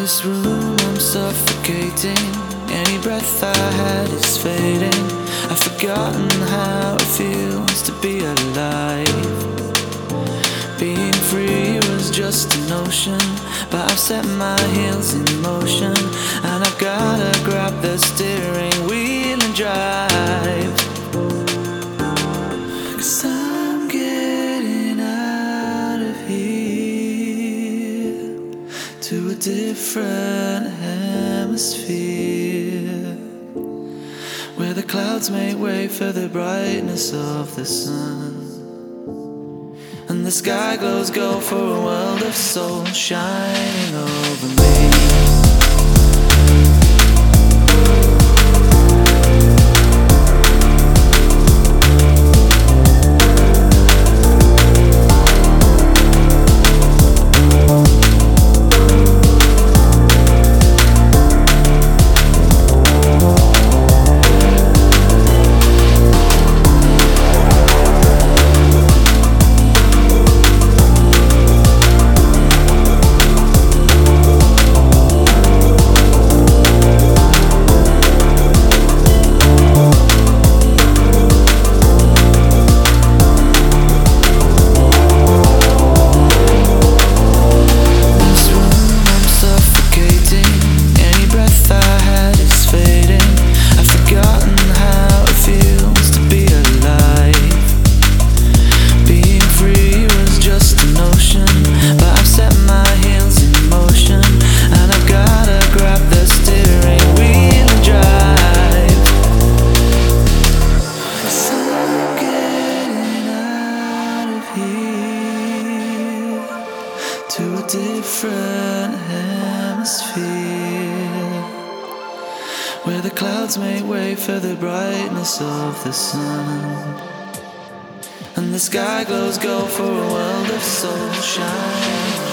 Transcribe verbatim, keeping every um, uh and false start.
this room I'm suffocating. Any breath I had is fading. I've forgotten how it feels to be alive. Being free was just a notion, but I've set my heels in motion, and I've gotta grab the steering wheel and drive. 'Cause I'm getting out of here to a different hemisphere, where the clouds make way for the brightness of the sun, and the sky glows gold for a world of soul shining over me. To a different hemisphere, where the clouds make way for the brightness of the sun, and the sky glows gold for a world of soul shine.